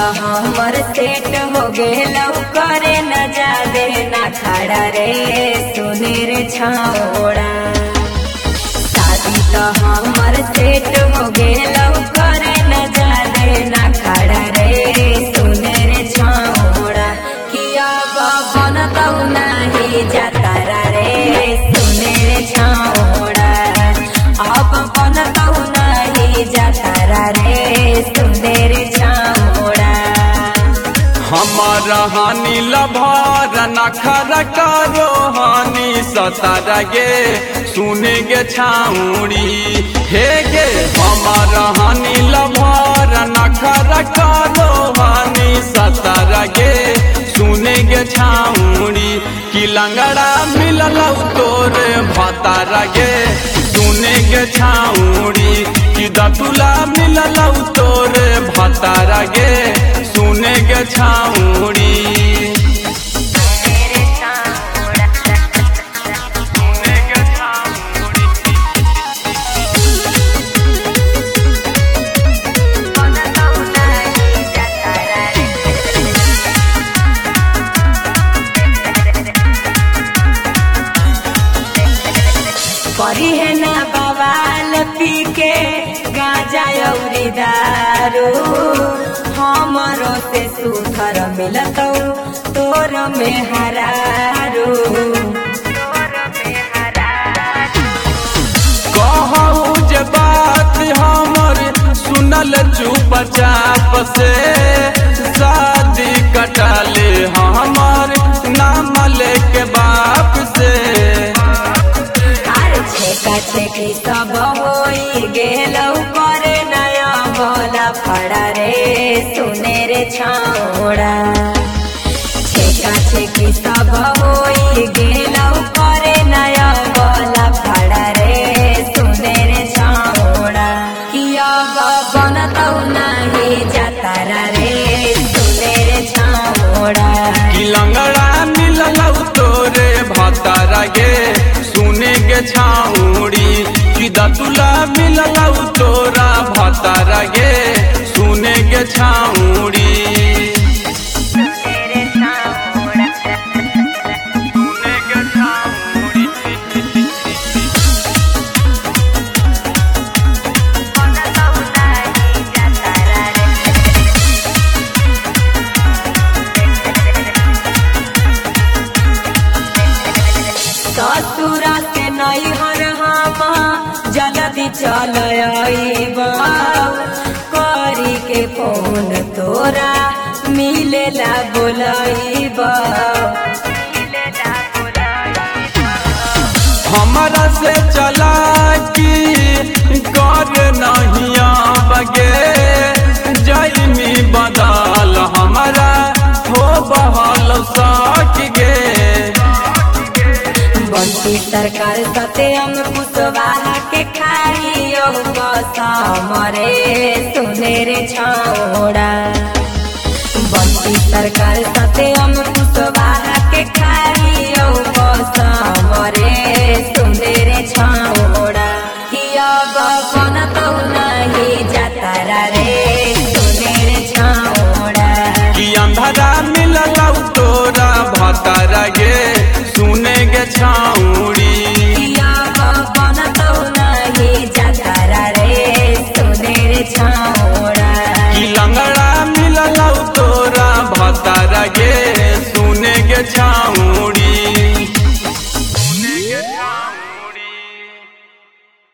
हमर सेट हो गेलौ करे न जादे ना खड़ा रे सुने रे छौड़ा। शादी तो हमर सेट हो गेलौ करे न जादे ना खड़ा रे सुने रे छौड़ा। किया बनतौ नाही जातारा रे सुने रे छौड़ा। अब बनतौ नाही जातारा रे सुने रे छौड़ा। हमार हानि लभार नखर करो हानि सतार गे सुने गे छाउड़ी हे गे। हमार हानि लभार नखर करो हानि सतार गे सुने गे छाउड़ी। कि लंगड़ा मिललौ तोरे भतार गे सुने गे छाउड़ी। कि दतुला मिललौ तोरे भतार गे सुने गे छाउड़ी। परी है ना बवाल पी के गांजा अउरी दारू। हमरो से सुधर मिलतौ तोर में हरारू। कहू जे बात हमर सुनल चुपचाप से शादी कटाले हमर नाम लेके बाप से। छेका छेकी सब होई गेलौ करे नया बोला फड़ा रे सुने रे छौड़ा। छेका छेकी सब होई गेलौ करे नया बोला फड़ा रे सुने रे छौड़ा। किया बनतौ नाही जातारा रे सुने रे छौड़ा। कि लंगड़ा मिललौ तोरे भतार गे सुने गे छाउड़ी। कि दतुला मिललौ तोरा भतार गे सुने गे छाउड़ी। ससुरा के नैहर हम जल्दी चल आइबा। करी के फोन तोरा मिलेला बोलाइबा। हमारा से चला कि कर नहीं आबगे जाइमी बदल हमारा हो बहल सक गे। बंटी सरकार सत्यम कुशवाहा के खाइयो कसम रे सुने रे छौड़ा। बंटी सरकार सत्यम कुशवाहा के खाइयो कसम रे सुने रे छौड़ा। किया बनतौ नाही जातारा रे सुने रे छौड़ा। कि अंधारा मिललौ तोरा भतार गे सुने गे छाउड़ी। किया बनतौ नाही जातारा रे सुने रे छौड़ा। कि लंगड़ा मिललौ तोरा भतार गे सुने गे छाउड़ी।